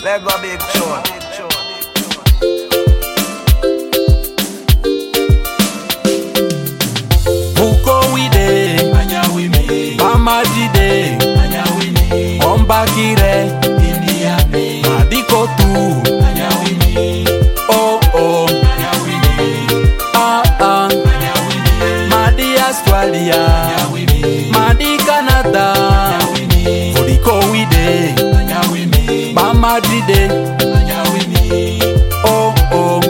Lego big tune. Buko wide, Bamadide, Ombakire, Madiko tu, oh oh, Madi Australia, Madi Canada, Buko wide, Bamadide, oh oh,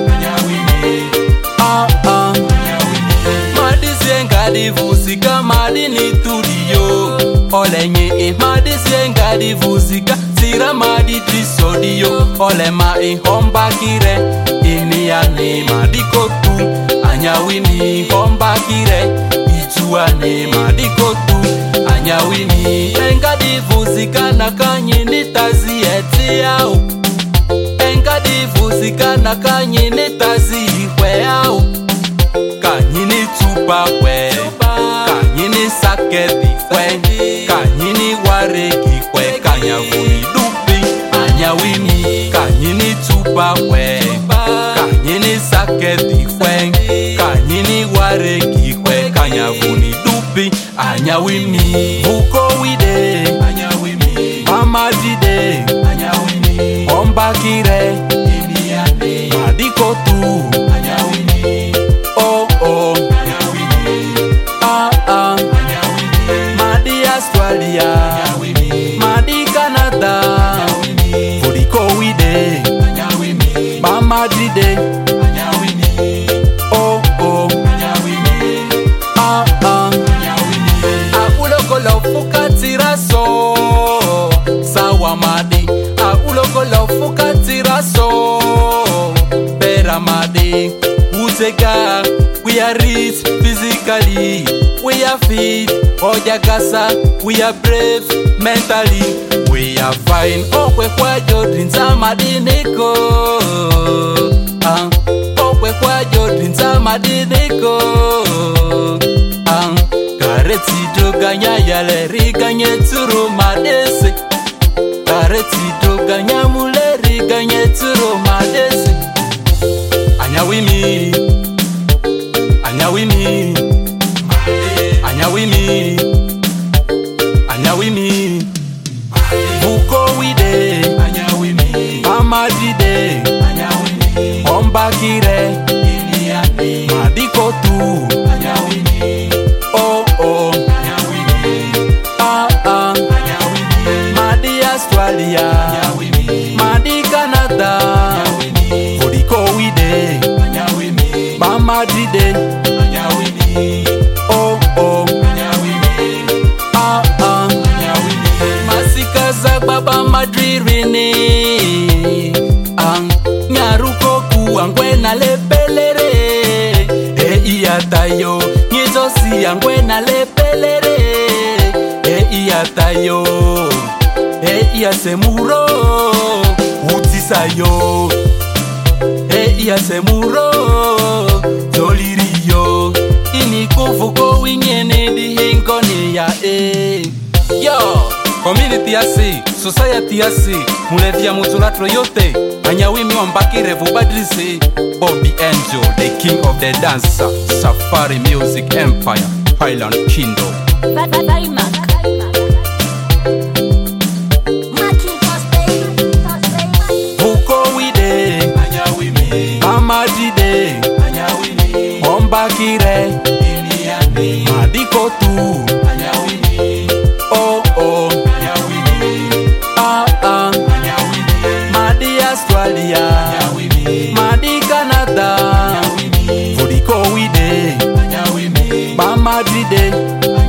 Divusika madi ni tudio olenye madi sienga divusika sira madi trisodio olema homba kire iniane madi kotu anyawini homba kire ituane madi kotu anyawini enga divusika nakanyini tazi etiao enga divusika nakanyini tazi iweao kanyini tupa we kanyini saketi we kanyini wareki we kanyavuni dupi anyawini kanyini tupa we kanyini saketi we kanyini wareki we kanyavuni dupi anyawini buko wide Bamadide Ombakire Madiko tu Madi Australia, Madi Canada, Buko wide, Bamadide, oh oh, Aulokolo fukatira so, Sawa Madi, Aulokolo fukatira so, Pera Madi, Utega, we are rich physically, we are fit, Ojagasa, we are brave mentally, we are fine. Oh, we kwa Jordan Samadineko. Oh, we kwa Jordan Samadineko. Kareti doganya yale riganye turu madese. Kareti doganya mule riganye turu madese. Anyawini, anyawini, anyawini, anyawini, buko wide, Bamadide, Ombakire, Madiko tu, oh oh, Madi Australia, Madi Canada, Buko wide, Bamadide, oh oh, Masikaza baba madririni, Nyaruko kuangwena lepelere, iatayo, Nyezosi angwena lepelere, iatayo, iasemuro, utisayo, iasemuro, zoliriyo, inikufuko winyene di hinkoni ya yo, community yasi, society yasi, mulevia mutulatro yote, anyawimi Ombakire vubadrise, Bobby Angel, the king of the dancer, Safari Music Empire, Highland Kingdom. Buko wide, Bamadide, Ombakire, Madiko tu, oh oh, Madi Australia, Madi Canada, Buko wide, Bamadide.